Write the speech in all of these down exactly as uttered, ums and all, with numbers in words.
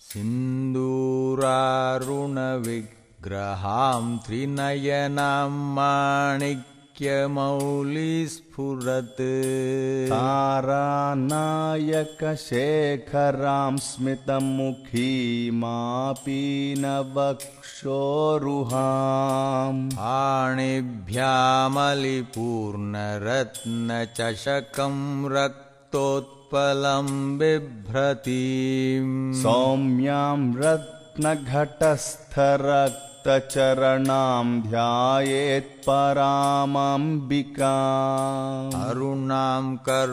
सिन्दूरारुणविग्रहां त्रिनयनां माणिक्यमौलिस्फुरत् तारानायकशेखरां स्मितमुखीमापीनवक्षोरुहाम् पाणिभ्यामलिपूर्णरत्नचषकं रक्तोत्पलं बिभ्रतीम् सौम्यां रत्नघटस्थरक्तचरणां ध्यायेत् परामम्बिकाम् अरुणां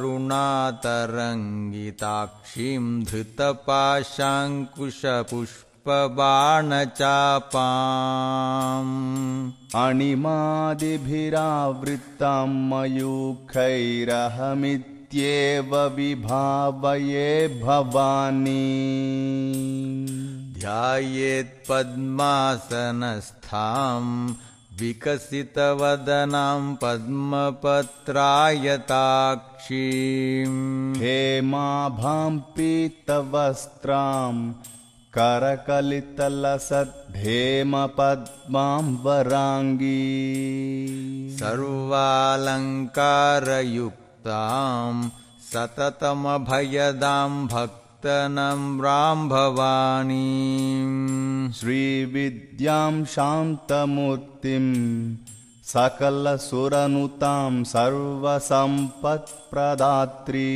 करुणातरङ्गिताक्षीं धृतपाशाङ्कुशपुष्पबाणचापाम् अणिमादिभिरावृतां मयूखैरहमित्येव विभावये भवानी ध्यायेत् पद्मासनस्थां विकसितवदनां पद्मपत्रायताक्षीम् हेमाभां पीतवस्त्रां करकलितलसद्धेमपद्मां वराङ्गी सर्वालङ्कारयुक्तां सततमभयदां भक्तनम्रां भवानीं श्रीविद्यां शान्तमूर्तिं सकलसुरनुतां सर्वसम्पत्प्रदात्री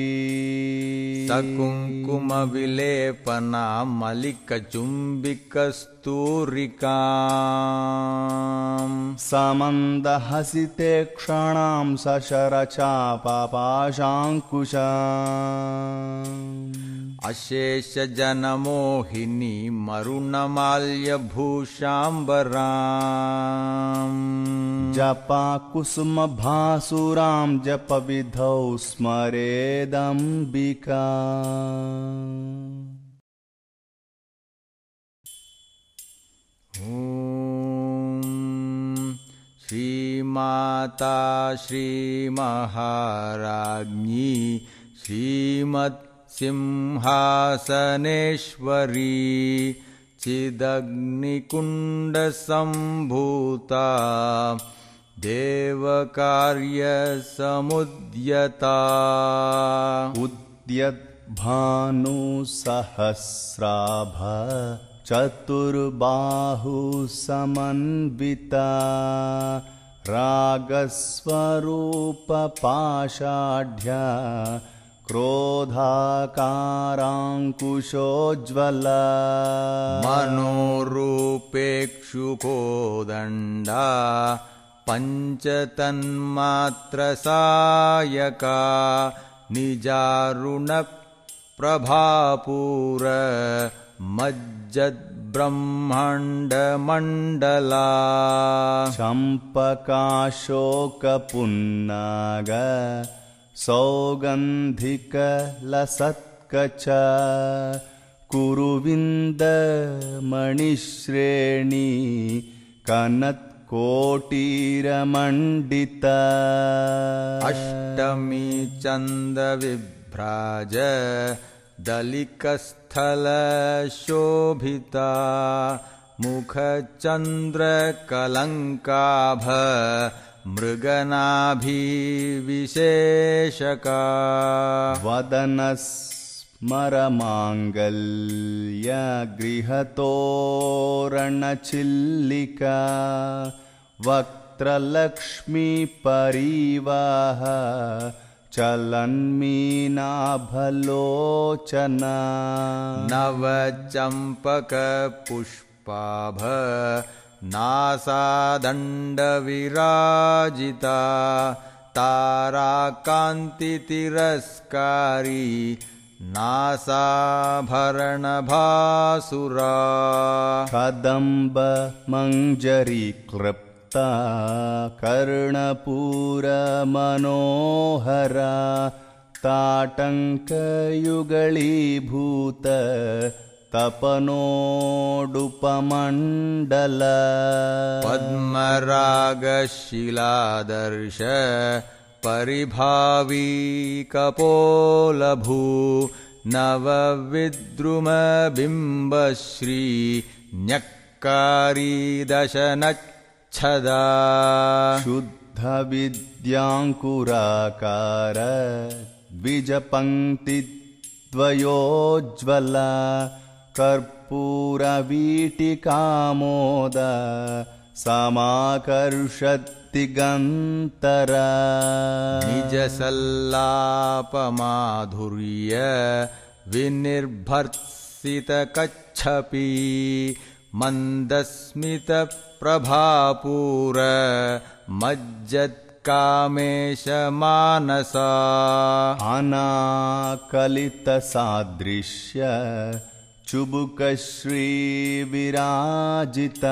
सकुङ्कुमविलेपनां मलिकचुम्बिकस्तूरिकाम् समन्दहसिते क्षणां सशरचापपाशाङ्कुशाम् अशेषजनमोहिनी मरुणमाल्यभूषाम्बराम् जपाकुसुमभासुरां जपविधौ स्मरेदम्बिका ॐ श्रीमाता श्रीमहाराज्ञी श्रीमत् सिंहासनेश्वरी चिदग्निकुण्डसम्भूता देवकार्यसमुद्यता उद्यद्भानुसहस्राभ चतुर्बाहुसमन्विता रागस्वरूपपाषाढ्या क्रोधाकाराङ्कुशोज्ज्वला मनोरूपेक्षुकोदण्डा पञ्चतन्मात्रसायका निजारुणप्रभापूर मज्जद्ब्रह्माण्डमण्डला चम्पकाशोकपुन्नाग सौगन्धिकलसत्कच कुरुविन्दमणिश्रेणी कनत्कोटीरमण्डिता अष्टमी चन्दविभ्राज दलिकस्थलशोभिता मुखचन्द्रकलङ्काभ मृगनाभिविशेषका वदनस्मरमाङ्गल्यगृहतोरणचिल्लिका वक्त्रलक्ष्मीपरीवाह चलन्मीनाभलोचना नवचम्पकपुष्पाभ नासादण्डविराजिता ताराकान्तितिरस्कारी नासाभरणभासुरा कदम्बमञ्जरीक्लृप्ता कर्णपूरमनोहरा ताटङ्कयुगलीभूत तपनोडुपमण्डल पद्मरागशिलादर्श परिभावी कपोलभू नवविद्रुमबिम्बश्री न्यक्कारी दशनच्छदा शुद्धविद्याङ्कुराकार द्विजपङ्क्तिद्वयोज्ज्वला कर्पूरवीटिकामोद समाकर्षद्दिगन्तरा निजसल्लापमाधुर्य विनिर्भर्सितकच्छपी मन्दस्मितप्रभापूर मज्जत्कामेशमानसा अनाकलितसादृश्य चुबुकश्रीविराजित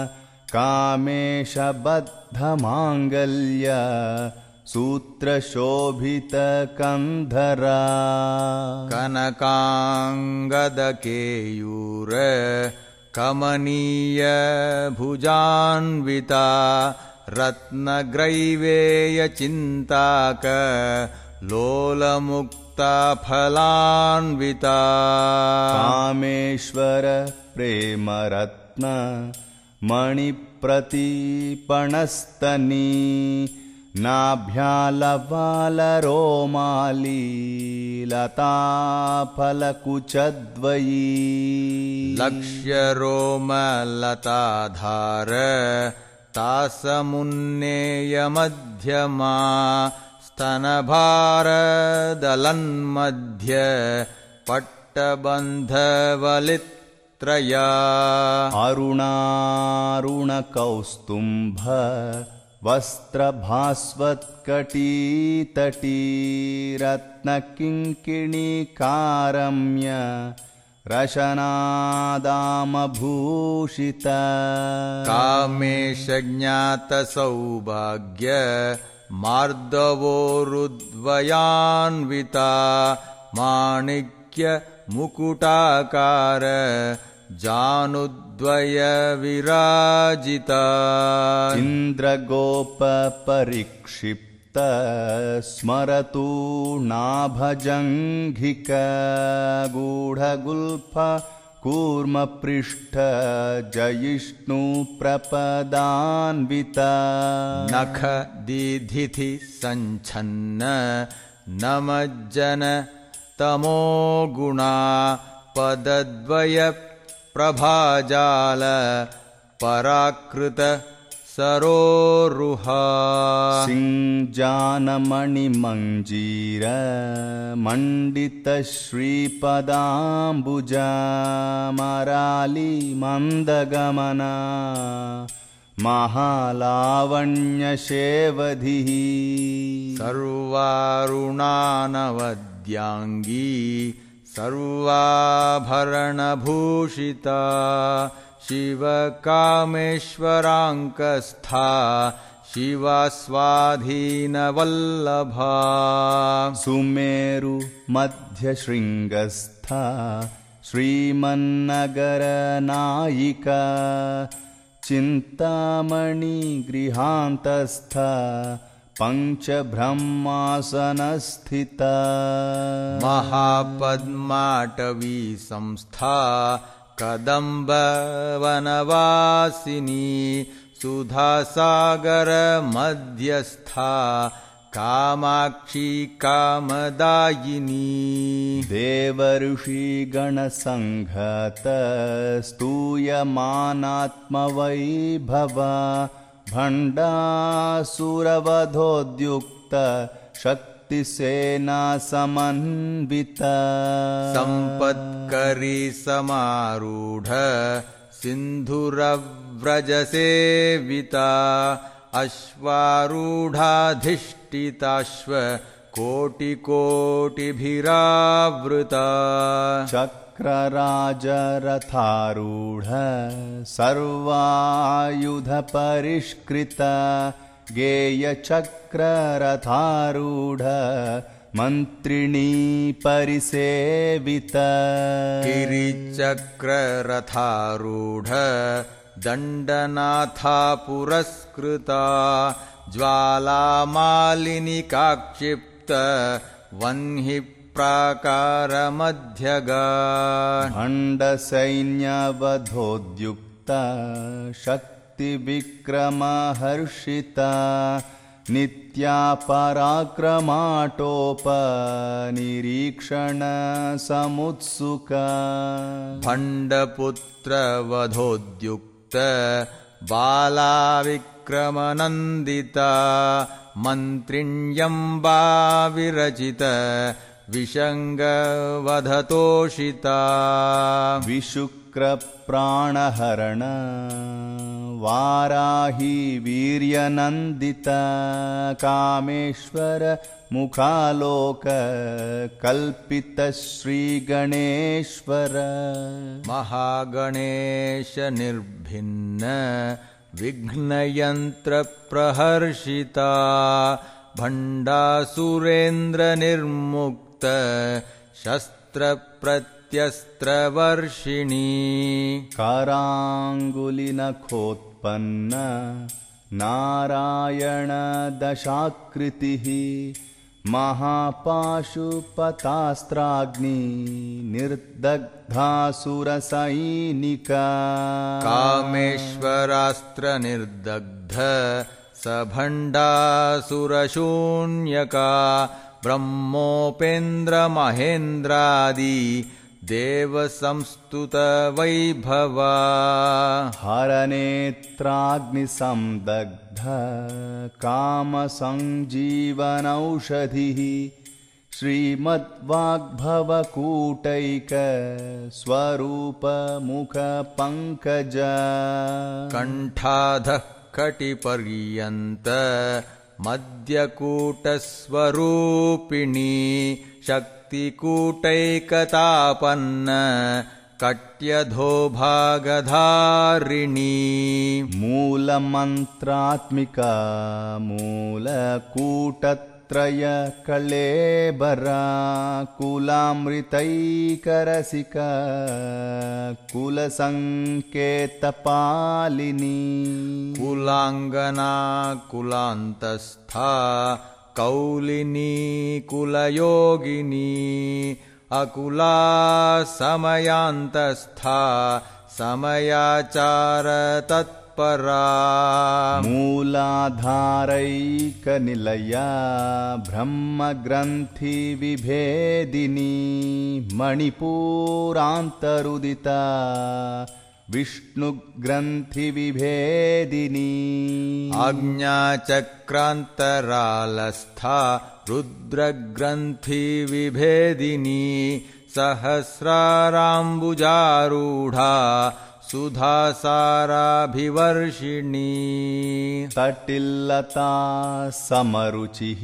कामेशबद्धमाङ्गल्य सूत्रशोभितकन्धरा कनकाङ्गदकेयूर कमनीय भुजान्विता रत्नग्रैवेयचिन्ताक लोलमुक्ता फलान्विता कामेश्वर प्रेमरत्न मणिप्रतीपणस्तनी नाभ्यालवालरोमाली लताफलकुचद्वयी लक्ष्यरोमलताधार तासमुन्नेयमध्यमा स्तनभारदलन्मध्य पट्टबन्धवलित्रया अरुणारुणकौस्तुम्भ वस्त्रभास्वत्कटीतटी रत्नकिङ्किणीकारम्य रशनादामभूषिता कामेशज्ञातसौभाग्य मार्दवोरुद्वयान्विता माणिक्य मुकुटाकार जानुद्वयविराजिता इन्द्रगोपपरिक्षिप्त स्मरतु नाभजङ्घिक गूढगुल्फ कूर्मपृष्ठ जयिष्णुप्रपदान्विता नख दीधिति सञ्छन्न नमज्जन तमोगुणा पदद्वय प्रभाजाल पराकृत सरोरुहा सिञ्जानमणिमञ्जीर मण्डितश्रीपदाम्बुजा मराली मन्दगमना महालावण्यशेवधिः सर्वारुणानवद्याङ्गी सर्वाभरणभूषिता शिवकामेश्वराङ्कस्था शिवा स्वाधीनवल्लभा सुमेरु मध्यशृङ्गस्था श्रीमन्नगरनायिका चिन्तामणि गृहान्तस्था पञ्चब्रह्मासनस्थिता महापद्माटवी संस्था कदम्बवनवासिनी सुधासागर मध्यस्था कामाक्षी कामदायिनी देवर्षिगणसङ्घत स्तूयमानात्मवैभवा भण्डासुरवधोद्युक्त शक्तिसेना समन्विता सम्पत्करी समारूढ सिन्धुरव्रजसेविता अश्वारूढाधिष्ठिताश्व कोटिकोटिभिरावृता चक्रराजरथारूढ सर्वायुधपरिष्कृता गेयचक्ररथारूढ मन्त्रिणी परिसेविता गिरिचक्ररथारूढ दण्डनाथा पुरस्कृता ज्वालामालिनिकाक्षिप्त वह्नि प्राकारमध्यगा भण्डसैन्यवधोद्युक्ता शक्तिविक्रमहर्षिता नित्या पराक्रमाटोपनिरीक्षण समुत्सुका भण्डपुत्रवधोद्युक्त बाला विक्रमनन्दिता मन्त्रिण्यम्बा विरचित विषङ्गवधतोषिता विशुक्रप्राणहरण वाराही वीर्यनन्दिता कामेश्वर मुखालोक कल्पित श्रीगणेश्वर महागणेश निर्भिन्न विघ्नयन्त्रप्रहर्षिता भण्डासुरेन्द्र निर्मुक्त शस्त्रप्रत्यस्त्रवर्षिणी कराङ्गुलिनखोत्पन्न नारायण दशाकृतिः महापाशुपतास्त्राग्नि निर्दग्धासुरसैनिका कामेश्वरास्त्र निर्दग्ध सभण्डासुरशून्यका ब्रह्मोपेन्द्र महेन्द्रादि देवसंस्तुत वैभवा हरनेत्राग्निसंदग्ध कामसञ्जीवनौषधिः श्रीमद्वाग्भवकूटैक स्वरूपमुखपङ्कज कण्ठाधः कटिपर्यन्त मध्यकूटस्वरूपिणी शक्तिकूटैकतापन्न कट्यधो भागधारिणी मूलमन्त्रात्मिका मूलकूटत्रय कळेबरा कुलामृतैकरसिका कुलसङ्केतपालिनी कुलाङ्गना कुलान्तस्था कौलिनी कुलयोगिनी अकुला समयान्तस्था समयाचार तत्परा मूलाधारैकनिलया ब्रह्मग्रन्थिविभेदिनी मणिपूरान्तरुदिता विष्णुग्रन्थिविभेदिनी आज्ञाचक्रान्तरालस्था रुद्रग्रन्थिविभेदिनी सहस्राराम्बुजारूढा सुधासाराभिवर्षिणी तटिल्लता समरुचिः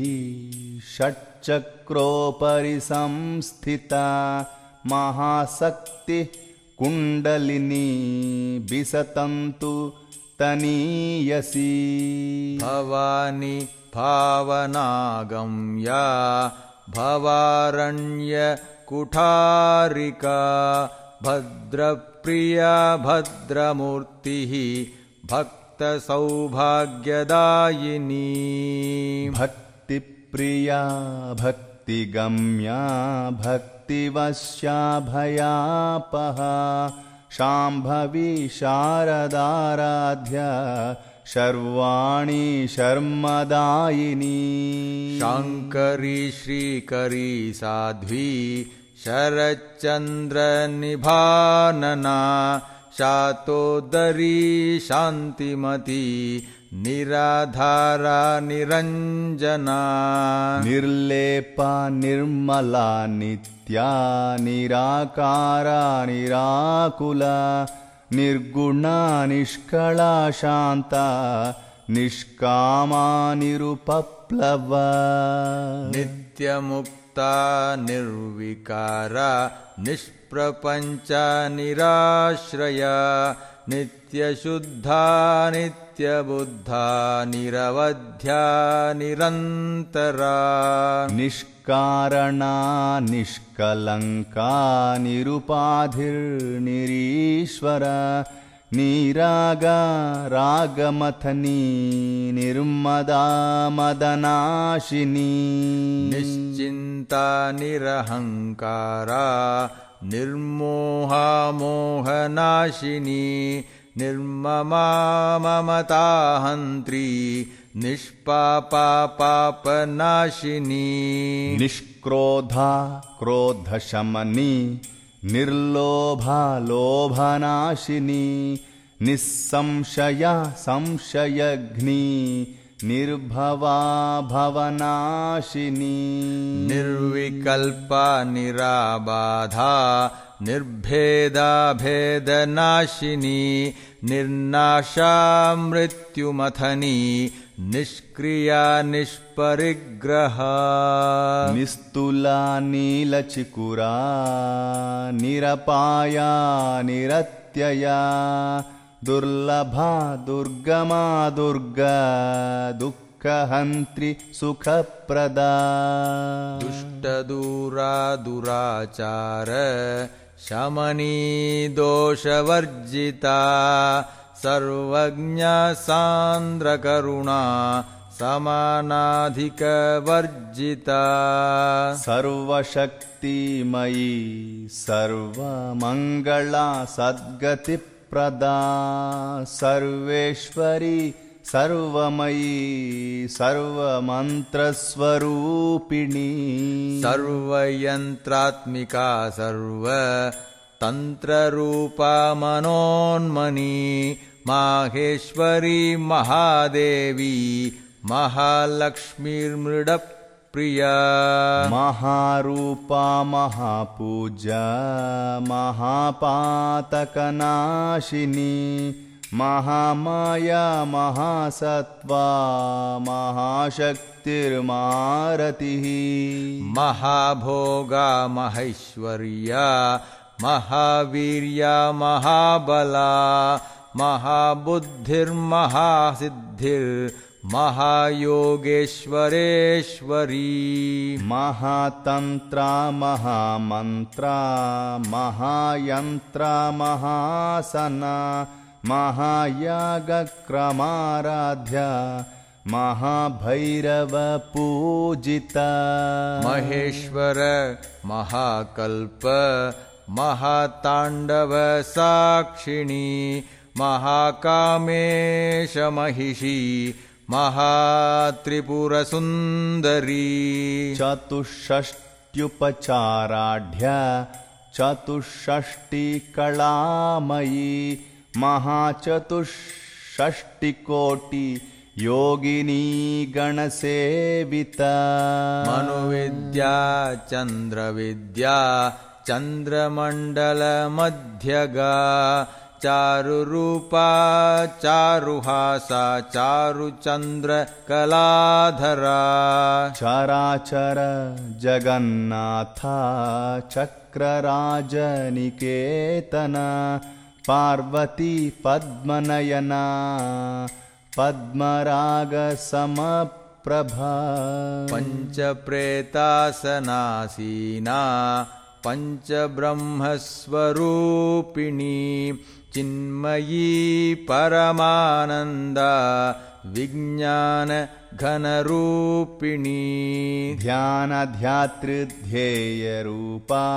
षट्चक्रोपरि संस्थिता महाशक्तिः कुण्डलिनी विसतन्तु तनीयसी भवानी भावनागम्या भवारण्यकुठारिका भद्रप्रिया भद्रमूर्तिः भक्तसौभाग्यदायिनी भक्तिप्रिया भक्तिगम्या भक्तिवश्या भयापहा शाम्भवी शारदाराध्या शर्वाणि शर्मदायिनी शाङ्करी श्रीकरी साध्वी शरच्चन्द्रनिभानना शातोदरी शान्तिमती निराधारा निरञ्जना निर्लेपा निर्मला नित्या निराकारा निराकुला निर्गुणा निष्कला शान्ता निष्कामा निरुपप्लवा नित्यमुक्ता निर्विकारा निष्प्रपञ्चा निराश्रया नित्यशुद्धा नित्यबुद्धा निरवध्या निरन्तरा निष्कारणा निष्कलङ्का निरुपाधिर्निरीश्वरा निरागा रागमथनी निर्मदा मदनाशिनी निश्चिन्ता निर्चिन्ता निरहङ्कारा निर्मोहा मोहनाशिनी निर्ममा ममता हन्त्री निष्पापा पापनाशिनी निष्क्रोधा क्रोधशमनी निर्लोभा लोभनाशिनी निस्संशया संशयघ्नी निर्भवा भवनाशिनी निर्विकल्पा निराबाधा निर्भेदा भेदनाशिनी निर्नाशा मृत्युमथनी निष्क्रिया निष्परिग्रहा निस्तुला नीलचिकुरा निरपाया निरत्यया दुर्लभा दुर्गमा दुर्गा दुःखहन्त्री सुखप्रदा दुष्टदूरा दुराचार शमनी दोषवर्जिता सर्वज्ञा सान्द्रकरुणा समानाधिकवर्जिता सर्वशक्तिमयी सर्वमङ्गला सद्गतिप्रदा सर्वेश्वरी सर्वमयी सर्वमन्त्रस्वरूपिणी सर्वयन्त्रात्मिका सर्व तन्त्ररूपा मनोन्मनी माहेश्वरी महादेवी महालक्ष्मीर्मृडप्रिया महारूपा महापूजा महापातकनाशिनी महामाया महासत्त्वा महाशक्तिर्मारतिः महाभोगा महैश्वर्या महावीर्या महाबला महाबुद्धिर्महासिद्धिर्महायोगेश्वरेश्वरी महातन्त्रा महामन्त्रा महायन्त्रा महासना महायागक्रमाराध्या महाभैरवपूजिता महेश्वर महाकल्प महाताण्डवसाक्षिणी महाकामेशमहिषी महात्रिपुरसुन्दरी चतुष्षष्ट्युपचाराढ्या चतुष्षष्टिकलामयी महाचतुष्षष्टिकोटि योगिनी गणसेविता मनुविद्या चन्द्रविद्या चन्द्रमण्डलमध्यगा चारुरूपा चारुहासा चारुचन्द्रकलाधरा चराचर जगन्नाथा चक्रराजनिकेतना पार्वती पद्मनयना पद्मरागसमप्रभा पञ्चप्रेतासनासीना पञ्चब्रह्मस्वरूपिणी चिन्मयी परमानन्दा विज्ञानघनरूपिणी ध्यानध्यातृध्येयरूपा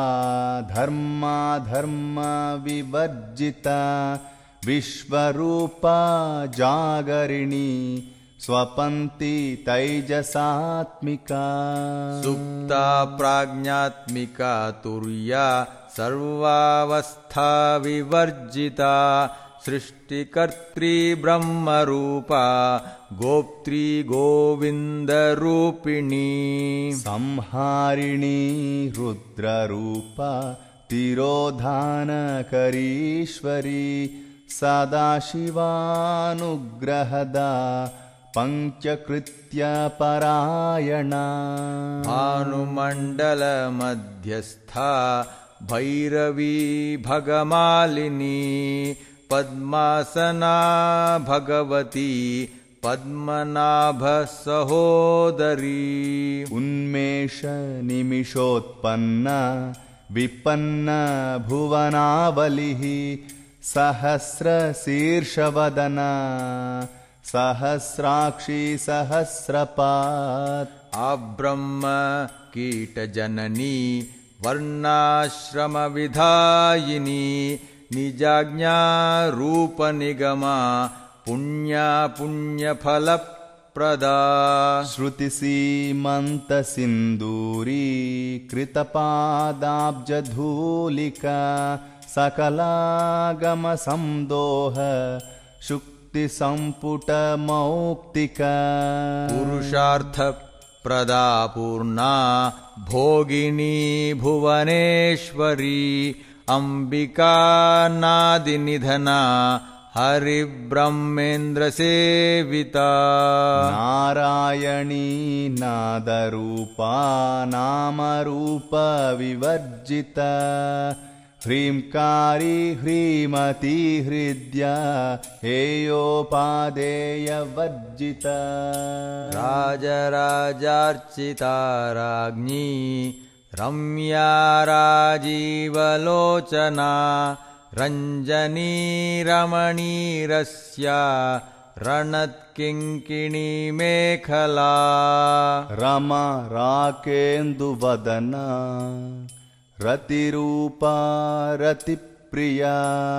धर्माधर्मविवर्जिता विश्वरूपा जागरिणी स्वपन्ति तैजसात्मिका सुप्ता प्राज्ञात्मिका तुर्या सर्वावस्था विवर्जिता सृष्टिकर्त्री ब्रह्मरूपा गोप्त्री गोविन्दरूपिणी संहारिणी रुद्ररूपा तिरोधानकरीश्वरी सदाशिवानुग्रहदा पञ्चकृत्यपरायणा भानुमण्डलमध्यस्था भैरवी भगमालिनी पद्मासना भगवती पद्मनाभसहोदरी उन्मेषनिमिषोत्पन्ना विपन्ना भुवनावलिः सहस्रशीर्षवदना सहस्राक्षी सहस्रपात् आब्रह्म कीटजननी वर्णाश्रमविधायिनी निजाज्ञारूपनिगमा पुण्या पुण्यफलप्रदा श्रुतिसीमन्तसिन्दूरी कृतपादाब्जधूलिका सकलागमसंदोह शुक्तिसम्पुटमौक्तिका पुरुषार्थप्रदा पूर्णा भोगिनी भुवनेश्वरी अम्बिका नादिनिधना हरिब्रह्मेन्द्रसेविता नारायणी नादरूपा नामरूपविवर्जिता ह्रींकारी ह्रीमती हृद्या हेयोपादेयवर्जिता राजराजार्चिता राज्ञी रम्या राजीवलोचना रञ्जनी रमणीरस्या रणत्किङ्किणी मेखला रमा राकेन्दुवदना रतिरूपा रतिप्रिया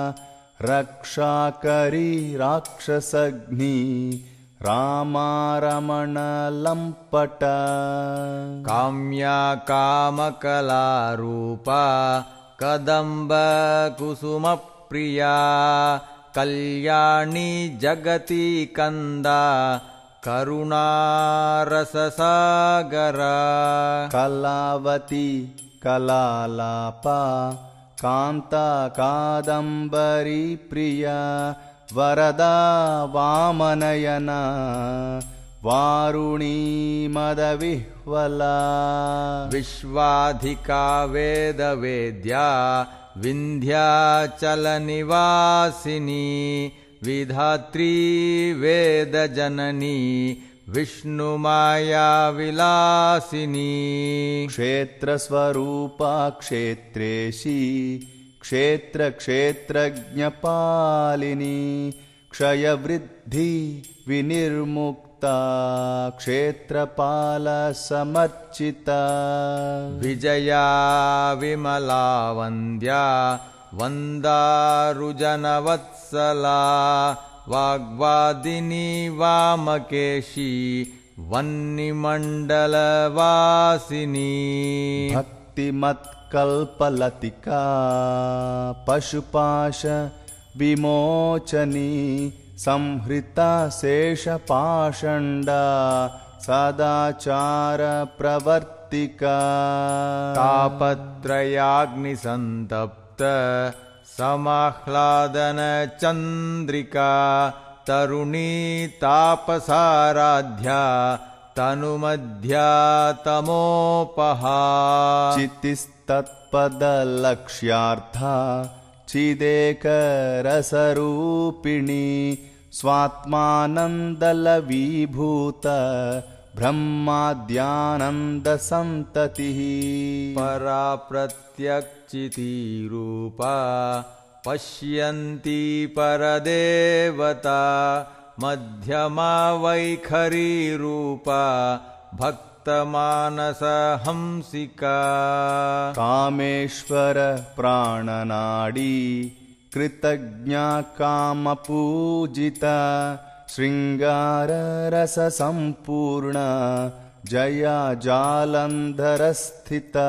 रक्षाकरी राक्षसग्नी रामा रमणलम्पटा काम्या कामकलारूपा कदम्बकुसुमप्रिया कल्याणी जगती कन्दा करुणारससागरा कलावती कलालापा कान्ता कादम्बरी प्रिया वरदा वामनयना वारुणी मदविह्वला विश्वाधिका वेदवेद्या विन्ध्याचलनिवासिनी विधात्री वेदजननी विष्णुमाया विलासिनी क्षेत्रस्वरूपा क्षेत्रेशी क्षेत्रक्षेत्रज्ञपालिनी क्षयवृद्धि विनिर्मुक्ता क्षेत्रपालसमर्चिता विजया विमला वन्द्या वन्दारुजनवत्सला वाग्वादिनी वामकेशी वह्निमण्डलवासिनी भक्तिमत्कल्पलतिका पशुपाश विमोचनी संहृता शेषपाषण्डा सदाचार प्रवर्तिका तापत्रयाग्निसन्तप्त समाह्लादन चन्द्रिका तरुणी तापसाराध्या तनुमध्या तमोपहा चितिस्तत्पदलक्ष्यार्था चिदेकरसरूपिणी स्वात्मानन्दलवीभूत ब्रह्माद्यानन्दसन्ततिः परा प्रत्यक्षितिरूपा पश्यन्ती परदेवता मध्यमा वैखरीरूपा भक्तमानसहंसिका कामेश्वर प्राणनाडी कृतज्ञा कामपूजिता शृङ्गाररससम्पूर्णा जया जालन्धरस्थिता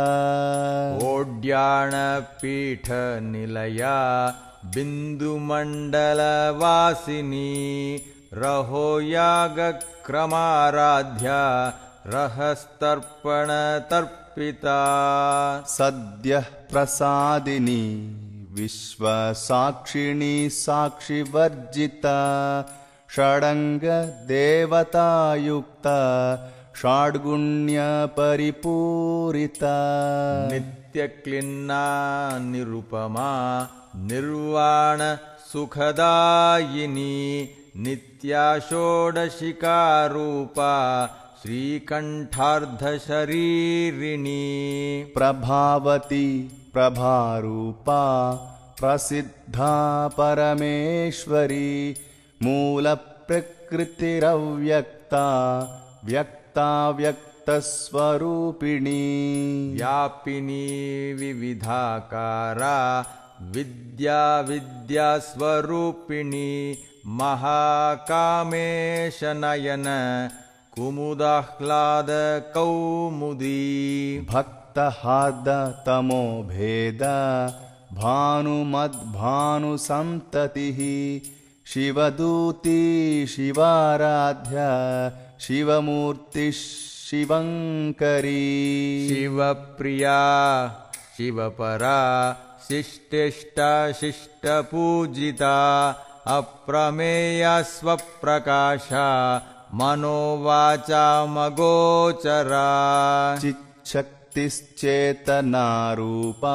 ओड्याणपीठनिलया बिन्दुमण्डलवासिनी रहो यागक्रमाराध्या रहस्तर्पणतर्पिता सद्यः प्रसादिनी विश्वसाक्षिणी साक्षिवर्जिता षडङ्गदेवतायुक्ता षड्गुण्यपरिपूरिता नित्यक्लिन्ना निरुपमा निर्वाण सुखदायिनी नित्या षोडशिकारूपा श्रीकण्ठार्धशरीरिणी प्रभावती प्रभारूपा प्रसिद्धा परमेश्वरी मूलप्रकृतिरव्यक्ता व्यक्ता व्यक्तरूपिणी व्यक्तस्वरूपिणी व्यापिनी विविधाकारा विद्या विद्यास्वरूपिणी महाकामेशनयन कुमुदाह्लाद कौमुदी भक्तहार्द तमो भेद भानुमद्भानुसन्ततिः शिवदूती शिवाराध्य शिवमूर्तिः शिवङ्करी शिवप्रिया शिवपरा शिष्टेष्टा शिष्टपूजिता अप्रमेया स्वप्रकाशा मनोवाचामगोचरा चिच्छक्तिश्चेतनारूपा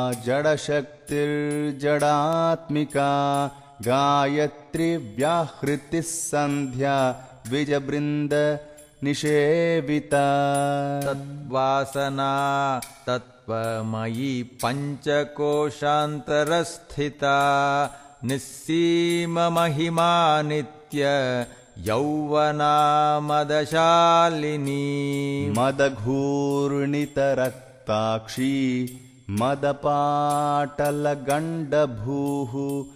जडशक्तिर्जडात्मिका गायत्री व्याहृतिः सन्ध्या द्विजवृन्द निषेविता तद्वासना तत्त्वमयी पञ्चकोशान्तरस्थिता निस्सीममहिमा नित्य यौवना मदशालिनी मदघूर्णितरक्ताक्षी मदपाटलगण्डभूः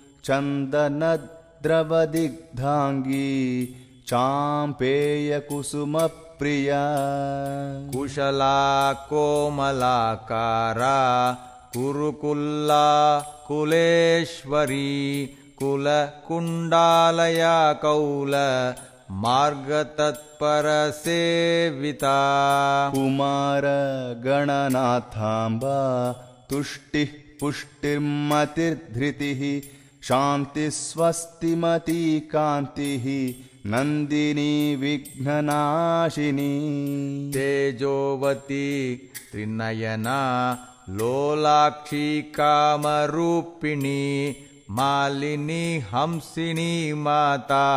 चन्दनद्रवदिग्धाङ्गी चाम्पेयकुसुमप्रिया कुशला कोमलाकारा कुरुकुल्ला कुलेश्वरी कुलकुण्डालया कौल मार्गतत्परसेविता कुमारगणनाथाम्बा तुष्टिः पुष्टिर्मतिर्धृतिः शान्तिस्वस्तिमती कान्तिः नन्दिनी विघ्ननाशिनी तेजोवती त्रिनयना लोलाक्षी कामरूपिणी मालिनी हंसिनी माता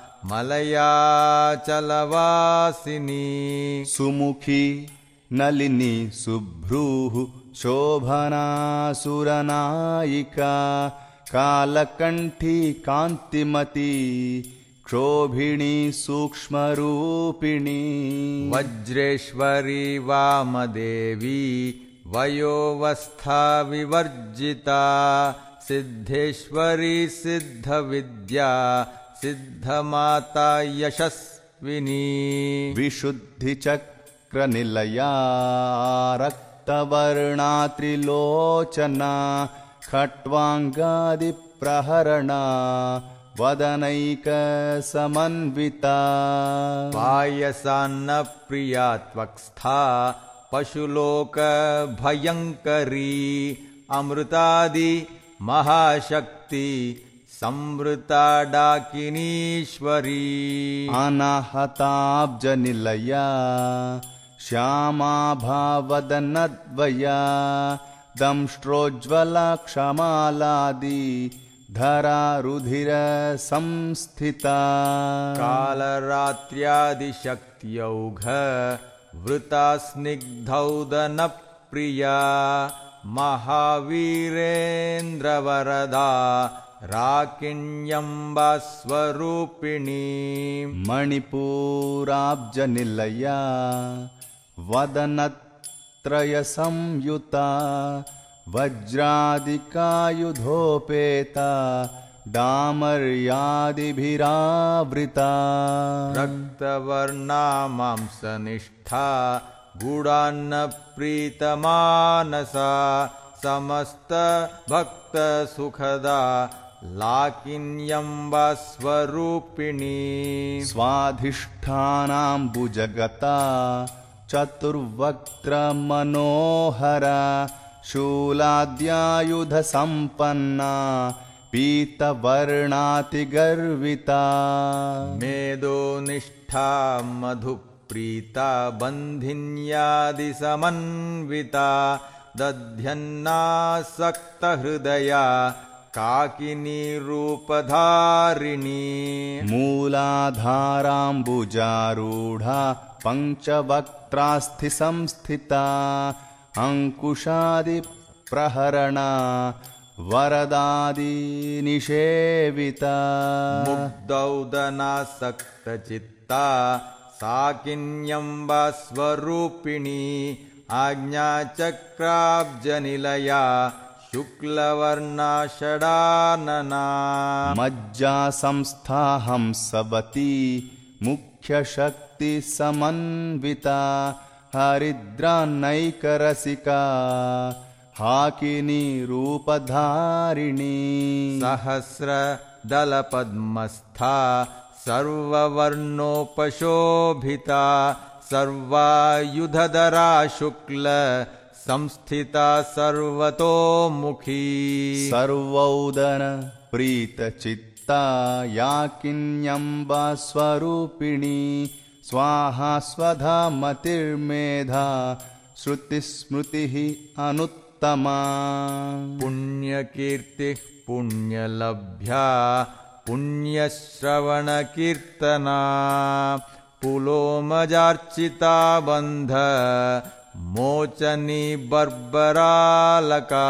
मलयाचलवासिनी सुमुखी नलिनी शुभ्रूः शोभना सुरनायिका कालकण्ठी कान्तिमती क्षोभिणी सूक्ष्मरूपिणी वज्रेश्वरी वामदेवी वयोवस्था विवर्जिता सिद्धेश्वरी सिद्धविद्या सिद्धमाता यशस्विनी विशुद्धिचक्रनिलया रक्तवर्णा त्रिलोचना खट्वाङ्गादिप्रहरणा वदनैकसमन्विता पायसान्नप्रिया त्वक्स्था पशुलोकभयङ्करी अमृतादि महाशक्ति संवृता डाकिनीश्वरी अनाहताब्जनिलया श्यामाभावदनद्वया दंष्ट्रोज्ज्वला क्षमालादि धरा रुधिर संस्थिता कालरात्र्यादिशक्त्यौघ वृता स्निग्धौदनप्रिया महावीरेन्द्रवरदा राकिण्यम्बा स्वरूपिणी मणिपूराब्जनिलया वदनत्रयसंयुता वज्रादिकायुधोपेता डामर्यादिभिरावृता रक्तवर्णा मांसनिष्ठा गूढान्नप्रीतमानसा समस्तभक्तसुखदा लाकिन्यम्बा स्वरूपिणी स्वाधिष्ठानाम्बुजगता चतुर्वक्त्रमनोहरा शूलाद्यायुधसम्पन्ना पीतवर्णातिगर्विता मेदोनिष्ठा मधुप्रीता बन्धिन्यादिसमन्विता दध्यन्नासक्तहृदया काकिनी रूपधारिणी मूलाधाराम्बुजारूढा पञ्चवक्त्रास्थिसंस्थिता अंकुशादिप्रहरणा वरदादिनिषेविता मुग्धौदनासक्तचित्ता काकिन्यम्ब स्वरूपिणी आज्ञाचक्राब्जनिलया शुक्लवर्णा षडानना मज्जा संस्था हंसवती मुख्यशक्ति समन्विता हरिद्रा नैकरसिका हाकिनी रूपधारिणी सहस्रदलपद्मस्था सर्ववर्णोपशोभिता सर्वायुधधरा शुक्ल संस्थिता सर्वतोमुखी सर्वोदर प्रीतचित्ता याकिन्यम्बा स्वरूपिणी स्वाहा स्वधा मतिर्मेधा श्रुतिस्मृतिः अनुत्तमा पुण्यकीर्तिः पुण्यलभ्या पुण्यश्रवणकीर्तना पुलोमजार्चिता बन्ध मोचनी बर्बरालका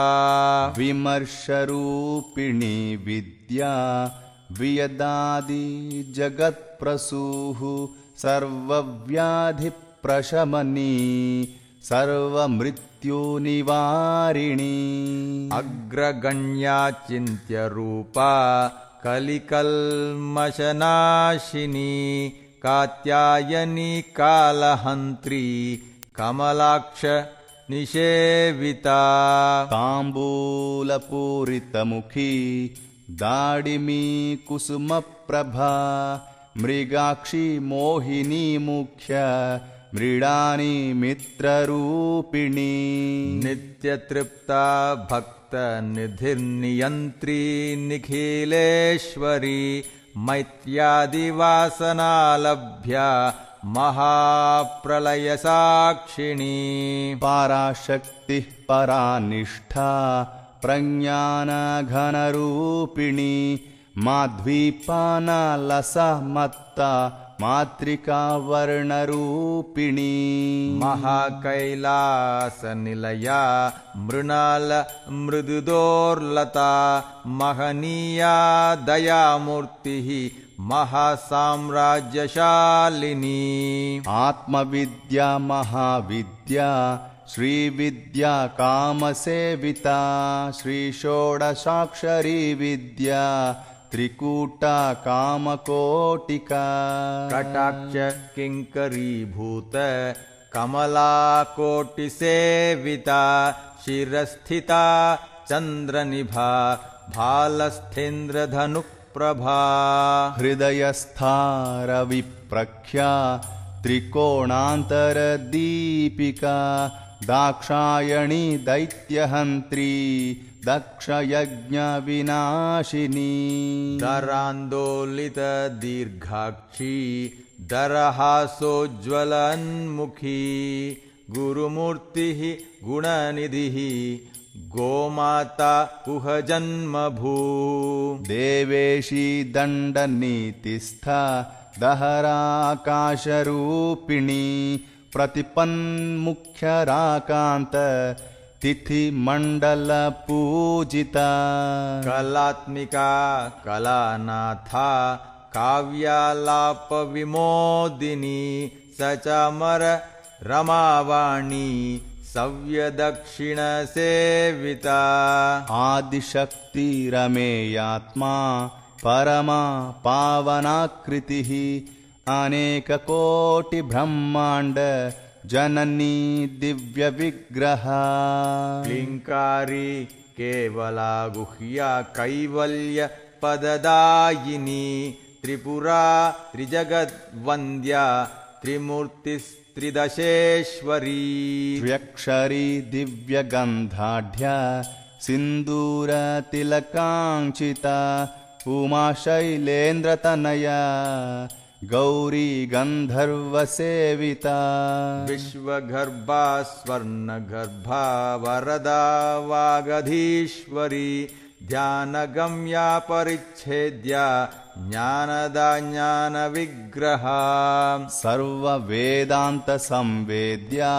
विमर्शरूपिणी विद्या वियदादि जगत्प्रसूः सर्वव्याधिप्रशमनी सर्वमृत्युनिवारिणी अग्रगण्या चिन्त्यरूपा कलिकल्मषनाशिनी कात्यायनी कालहन्त्री कमलाक्ष निषेविता ताम्बूलपूरितमुखी दाडिमी कुसुमप्रभा मृगाक्षी मोहिनी मुख्य मृडानी मित्ररूपिणी नित्यतृप्ता भक्तनिधिर्नियन्त्री निखिलेश्वरी मैत्र्यादिवासनालभ्या महाप्रलयसाक्षिणी पराशक्तिः परानिष्ठा प्रज्ञानघनरूपिणी माध्वीपानालसा मत्ता मातृका वर्णरूपिणी महाकैलासनिलया मृणाल मृदुदोर्लता महनीया दयामूर्तिः महासाम्राज्यशालिनी आत्मविद्या महाविद्या श्रीविद्या कामसेविता श्रीषोडशाक्षरी विद्या त्रिकूटा कामकोटिका कटाक्ष किङ्करीभूत कमलाकोटिसेविता शिरस्थिता चन्द्रनिभा भालस्थेन्द्रधनुप्रभा हृदयस्थारविप्रख्या त्रिकोणान्तरदीपिका दाक्षायणी दैत्यहन्त्री दक्षयज्ञविनाशिनी दरान्दोलितदीर्घाक्षी दरहासोज्ज्वलन्मुखी गुरुमूर्तिः गुणनिधिः गोमाता कुहजन्मभू देवेशी दण्डनीतिस्था दहराकाशरूपिणी प्रतिपन्मुख्यराकान्त तिथिमण्डलपूजिता कलात्मिका कलानाथा काव्यालापविमोदिनी सचामर रमावाणी सव्यदक्षिणसेविता आदिशक्तिरमेयात्मा परमा पावनाकृतिः अनेककोटिब्रह्माण्ड जननी दिव्यविग्रहा क्लिङ्कारी केवला गुह्या कैवल्य पददायिनी त्रिपुरा त्रिजगद्वन्द्या त्रिमूर्तिस्त्रिदशेश्वरी त्र्यक्षरी दिव्यगन्धाढ्या सिन्दूरतिलकाङ्क्षिता उमा शैलेन्द्रतनया गौरी गन्धर्वसेविता विश्वगर्भा स्वर्णगर्भा वरदा वागधीश्वरी ध्यानगम्या परिच्छेद्या ज्ञानदा ज्ञानविग्रहा सर्ववेदान्तसंवेद्या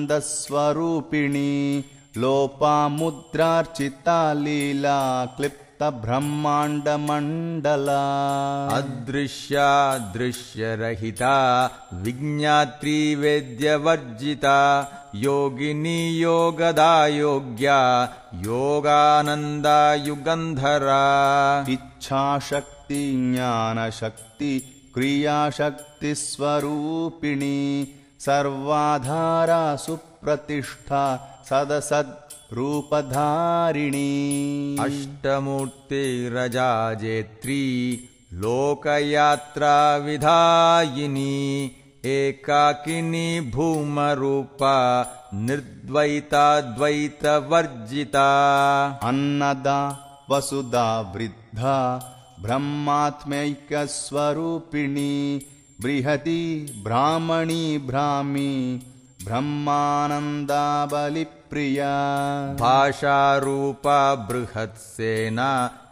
सत्यानन्दस्वरूपिणी लोपामुद्रार्चिता लीला क्लिप्ता ब्रह्माण्डमण्डला अदृश्या दृश्यरहिता विज्ञात्री वेद्यवर्जिता योगिनी योगदा योग्या योगानन्दा युगन्धरा इच्छाशक्ति ज्ञानशक्ति क्रियाशक्ति स्वरूपिणी सर्वाधारा सुप्रतिष्ठा सदसद् रूपधारिणी अष्टमूर्तिरजाजेत्री लोकयात्रा विधायिनी एकाकिनी भूमरूपा निर्द्वैता द्वैतवर्जिता अन्नदा वसुधा वृद्धा ब्रह्मात्मैक्यस्वरूपिणी बृहती ब्राह्मणी ब्राह्मी ब्रह्मानन्दा बलिप्रिया भाषारूपा बृहत्सेना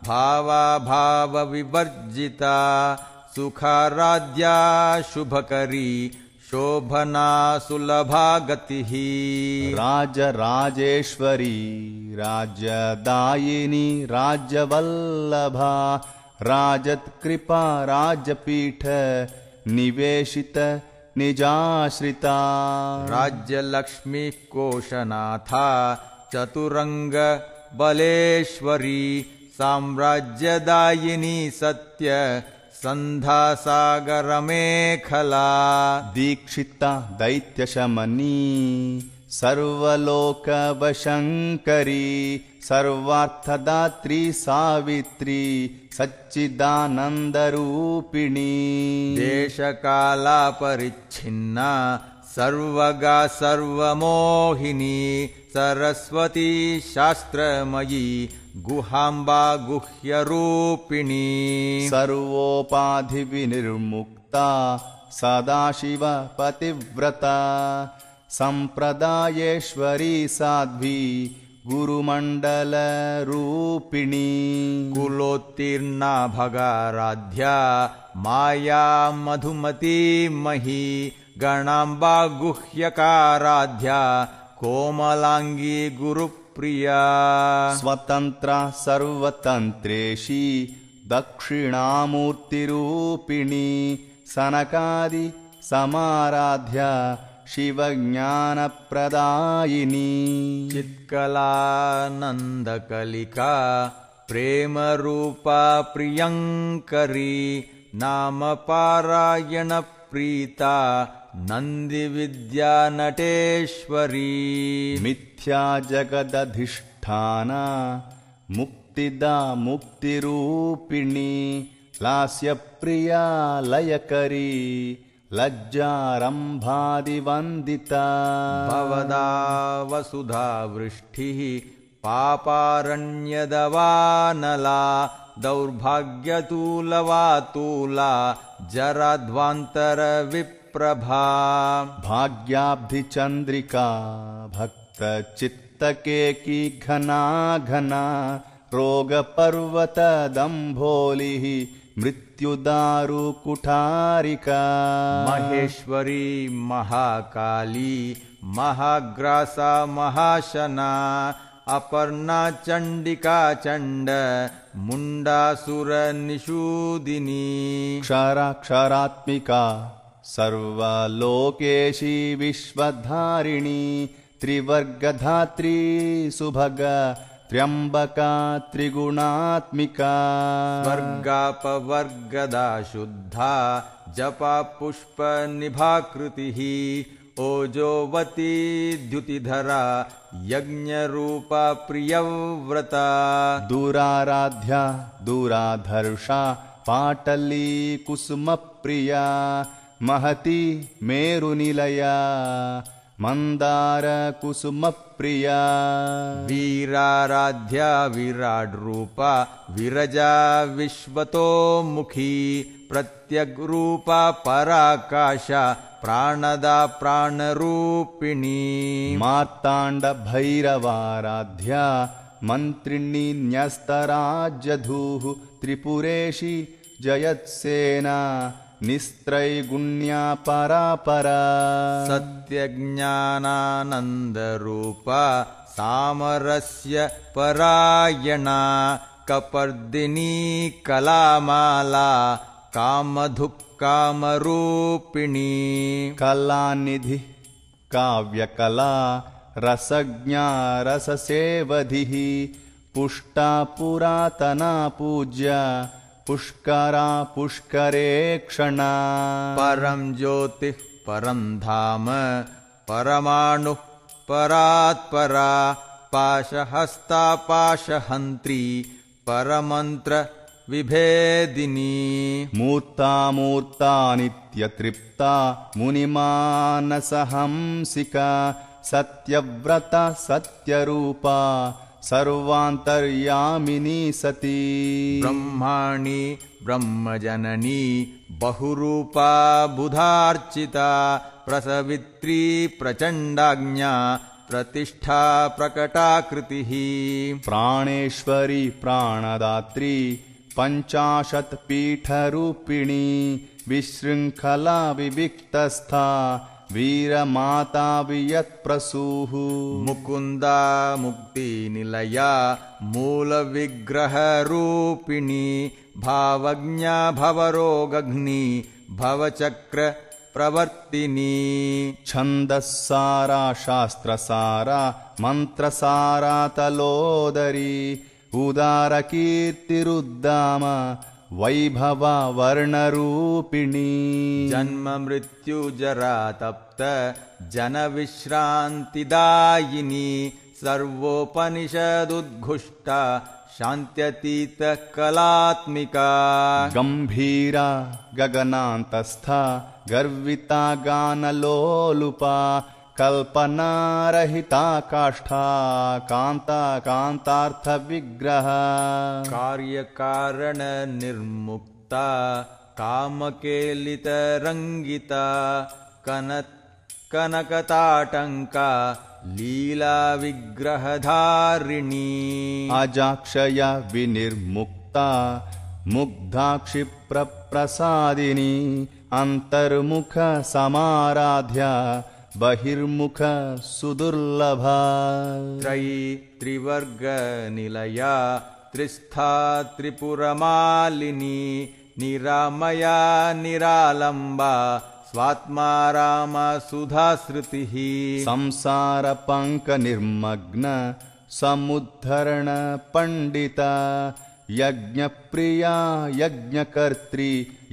भावाभावविवर्जिता सुखाराध्या शुभकरी शोभना सुलभा गतिः राजराजेश्वरी राज्यदायिनी राज्यवल्लभा राजत्कृपा राजपीठ निवेशित निजाश्रिता राज्यलक्ष्मी कोशनाथा चतुरंग बलेश्वरी साम्राज्यदायिनी सत्य संधा सागरमेखला दीक्षिता दैत्यशमनी सर्वलोकवशङ्करी सर्वार्थदात्री सावित्री सच्चिदानन्दरूपिणी देशकाला परिच्छिन्ना सर्वगा सर्वमोहिनी सरस्वती शास्त्रमयी गुहाम्बा गुह्यरूपिणी सर्वोपाधिविनिर्मुक्ता सदाशिव पतिव्रता सम्प्रदायेश्वरी साध्वी गुरुमण्डलरूपिणी कुलोत्तीर्णा भगाराध्या माया मधुमती मही गणाम्बा गुह्यकाराध्या कोमलांगी गुरुप्रिया स्वतन्त्रा सर्वतन्त्रेशी दक्षिणामूर्तिरूपिणी सनकादि समाराध्या शिवज्ञानप्रदायिनी चित्कलानन्दकलिका प्रेमरूपा प्रियङ्करी नामपारायणप्रीता नन्दिविद्या नटेश्वरी मिथ्या जगदधिष्ठाना मुक्तिदा मुक्तिरूपिणी लास्यप्रिया लयकरी लज्जारम्भादिवन्दिता भवदा वसुधा वृष्टिः पापारण्यदवानला दौर्भाग्यतूलवातूला जराध्वान्तरविप्रभा भाग्याब्धिचन्द्रिका भक्तचित्तकेकी घना घना रोगपर्वतदम्भोलिः मृत्युदारु कुठारिका महेश्वरी महाकाली महाग्रासा महाशना अपर्णा चण्डिका चण्ड मुण्डासुरनिषूदिनी क्षराक्षरात्मिका सर्वलोकेशी विश्वधारिणी त्रिवर्गधात्री सुभग त्र्यम्बका त्रिगुणात्मिका स्वर्गापवर्गदा शुद्धा जपा पुष्प निभाकृतिः ओजोवती द्युतिधरा यज्ञरूपा प्रियव्रता दुराराध्या दुराधर्षा पाटली कुसुमप्रिया महती मेरुनिलया मंदार कुसुमप्रिया वीराराध्या विराट रूपा विरजा विश्वतोमुखी प्रत्यग्रूपा पराकाशा प्राणदा प्राणरूपिणी मार्ताण्ड भैरवाराध्या मन्त्रिणी न्यस्तराज्यधूः त्रिपुरेशी जयत्सेना निस्त्रैगुण्या परापरा सत्यज्ञानानन्दरूपा सामरस्य परायणा कपर्दिनी कलामाला कामधुक् कामरूपिणी कलानिधि काव्यकला रसज्ञा रससेवधिः पुष्टा पुरातना पूज्या पुष्करा पुष्करेक्षणा परं ज्योतिः परं धाम परमाणुः परात्परा पाशहस्ता पाशहन्त्री परमन्त्र विभेदिनी मूर्ता मूर्ता नित्यतृप्ता मुनिमानसहंसिका सत्यव्रता सत्यरूपा सर्वान्तर्यामिनी सती ब्रह्माणि ब्रह्मजननी बहुरूपा बुधार्चिता प्रसवित्री प्रचण्डाज्ञा प्रतिष्ठा प्रकटाकृतिः प्राणेश्वरी प्राणदात्री पञ्चाशत् पीठरूपिणी विशृङ्खला विविक्तस्था वीरमाता वियत्प्रसूः मुकुन्दा मुक्तिनिलया मूलविग्रहरूपिणी भावज्ञा भवरोगघ्नी भवचक्र प्रवर्तिनी छन्दस्सारा शास्त्रसारा मन्त्रसारा तलोदरी उदारकीर्तिरुद्दाम वैभवा वर्णरूपिणी जन्म मृत्यु जरा तप्त जनविश्रान्तिदायिनी सर्वोपनिषदुद्घुष्टा शान्त्यतीत कलात्मिका गम्भीरा गगनान्तस्था गर्विता गानलोलुपा कल्पनारहिता काष्ठा कान्ता कान्तार्थविग्रह कार्यकारण निर्मुक्ता कामकेलितरङ्गिता कनक कनकताटङ्का लीला विग्रहधारिणी अजाक्षया विनिर्मुक्ता मुग्धाक्षिप्रप्रसादिनी अन्तर्मुख समाराध्या बहिर्मुख सुदुर्लभा त्रयी त्रिवर्गनिलया त्रिस्था त्रिपुरमालिनी निरामया निरालम्बा स्वात्मा राम सुधाश्रुतिः संसारपङ्कनिर्मग्न समुद्धरण पण्डिता यज्ञप्रिया यज्ञकर्त्री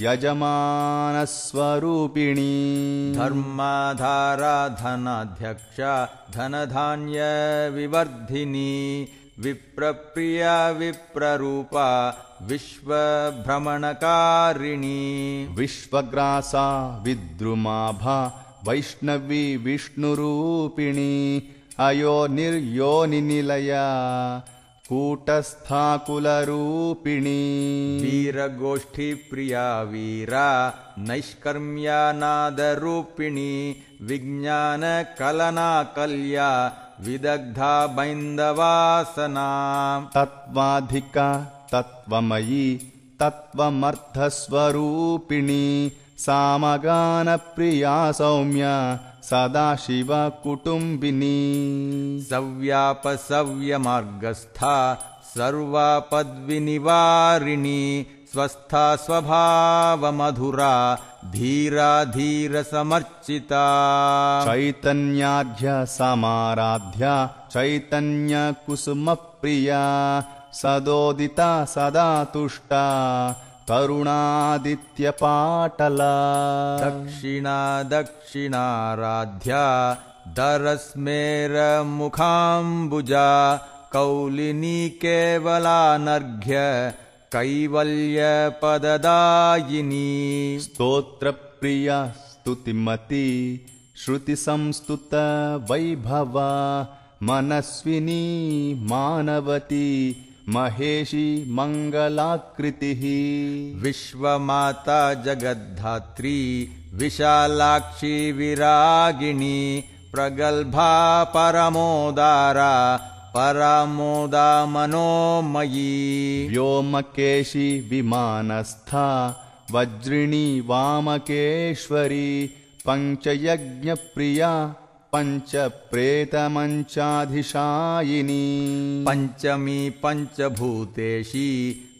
यजमानस्वरूपिणी धर्माधारा धनाध्यक्षा धनधान्यविवर्धिनी विप्रप्रिया विप्ररूपा विश्वभ्रमणकारिणी विश्वग्रासा विद्रुमाभा वैष्णवी विष्णुरूपिणी अयोनिर्योनिनिलया कूटस्थाकुलरूपिणी वीरगोष्ठीप्रिया वीरा नैष्कर्म्यानादरूपिणी विज्ञानकलनाकल्या विदग्धा बैन्दवासना तत्त्वाधिका तत्त्वमयी तत्त्वमर्थस्वरूपिणी सामगानप्रिया सौम्या सदाशिव कुटुम्बिनी सव्यापसव्यमार्गस्था सर्वापद्विनिवारिणी स्वस्था स्वभावमधुरा धीरा धीरसमर्चिता चैतन्याढ्य समाराध्या चैतन्यकुसुमप्रिया सदोदिता सदा तुष्टा तरुणादित्यपाटला दक्षिणा दक्षिणाराध्या दरस्मेरमुखाम्बुजा कौलिनी केवलानर्घ्य कैवल्यपददायिनी स्तोत्रप्रिया स्तुतिमती श्रुतिसंस्तुत वैभवा मनस्विनी मानवती महेशी मङ्गलाकृतिः विश्वमाता जगद्धात्री विशालाक्षी विरागिणी प्रगल्भा परमोदारा परामोदा मनोमयी व्योमकेशी विमानस्था वज्रिणी वामकेश्वरी पञ्चयज्ञप्रिया पञ्च प्रेतमञ्चाधिशायिनी पञ्चमी पञ्चभूतेशी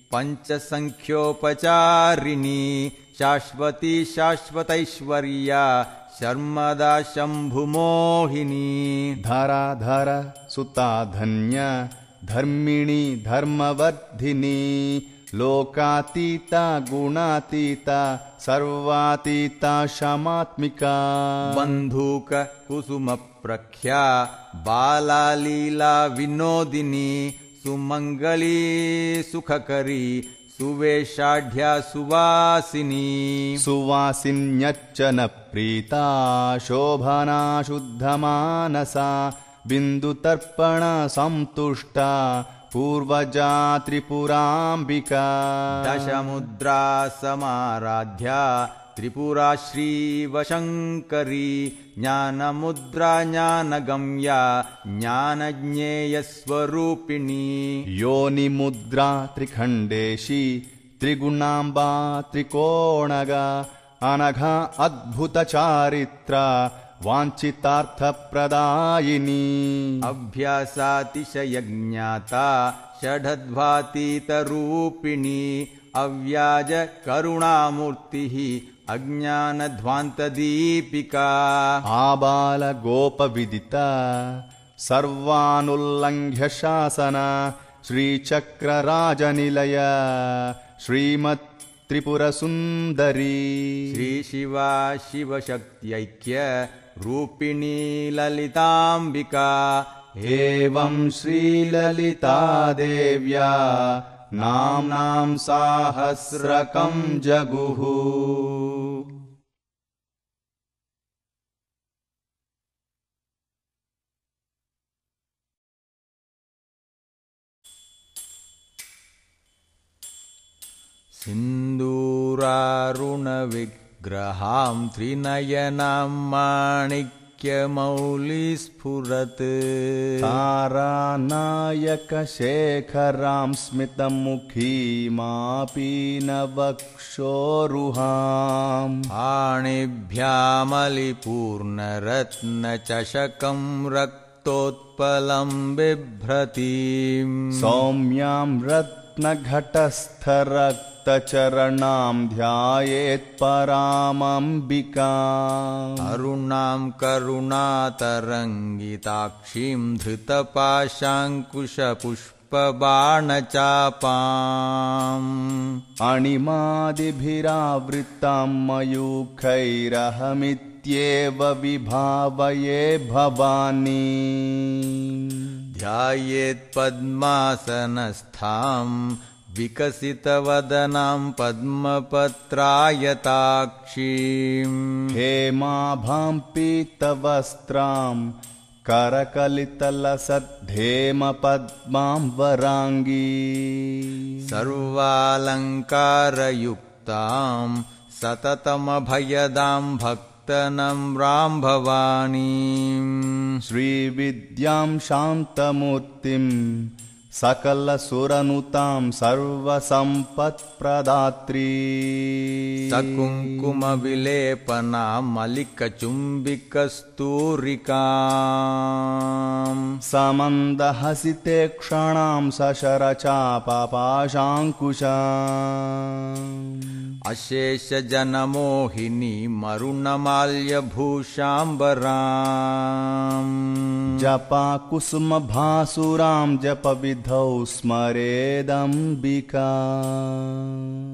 पञ्चसङ्ख्योपचारिणी शाश्वती शाश्वतैश्वर्या शर्मदा शम्भुमोहिनी धराधर सुता धन्य धर्मिणी धर्मवर्धिनी लोकातीता गुणातीता सर्वातीता शमात्मिका बन्धूक कुसुम प्रख्या बाला लीला विनोदिनी सुमङ्गली सुखकरी सुवेशाढ्या सुवासिनी सुवासिन्यच्च न प्रीता शोभना शुद्धमानसा बिन्दुतर्पण संतुष्टा पूर्वजा त्रिपुराम्बिका दशमुद्रा समाराध्या त्रिपुरा श्रीवशङ्करी ज्ञानमुद्रा ज्ञानगम्या ज्ञानज्ञेयस्वरूपिणी योनिमुद्रा त्रिखण्डेशी त्रिगुणाम्बा त्रिकोणगा अनघा अद्भुतचारित्रा वाञ्छितार्थप्रदायिनी अभ्यासातिशयज्ञाता षडध्वातीतरूपिणी अव्याज करुणामूर्तिः अज्ञानध्वान्तदीपिका आबालगोपविदिता सर्वानुल्लङ्घ्य शासन श्रीचक्रराजनिलय श्रीमत् त्रिपुरसुन्दरी श्रीशिवा शिवशक्त्यैक्य रूपिणी ललिताम्बिका एवं श्रीललिता देव्या नाम्नां साहस्रकं जगुः सिन्दूरारुणविग्रहां त्रिनयनां माणिक्यमौलिस्फुरत् तारानायकशेखरां स्मितमुखीमापीनवक्षोरुहाम् पाणिभ्यामलिपूर्णरत्नचषकं रक्तोत्पलं बिभ्रतीं सौम्यां रत्नघटस्थरक्तचरणां ध्यायेत् परामम्बिकाम् अरुणां करुणातरङ्गिताक्षीं धृतपाशाङ्कुशपुष्पबाणचापाम् अणिमादिभिरावृतां मयूखैरहमित्येव विभावये भवानी ध्यायेत् पद्मासनस्थां विकसितवदनां पद्मपत्रायताक्षीं हेमाभां पीतवस्त्रां करकलितलसद्धेमपद्मां वराङ्गी सर्वालङ्कारयुक्तां सततमभयदां भक्तनम्रां भवानीं श्रीविद्यां शान्तमूर्तिं सकलसुरनुतां सर्वसम्पत्प्रदात्री सकुङ्कुमविलेपनां मलिकचुम्बिकस्तूरिकां समन्दहसिते क्षणां सशरचापापाशाङ्कुशाम् अशेषजनमोहिनी मरुणमाल्यभूषाम्बराम् जपाकुसुमभासुरां जपविधौ स्मरेदम्बिका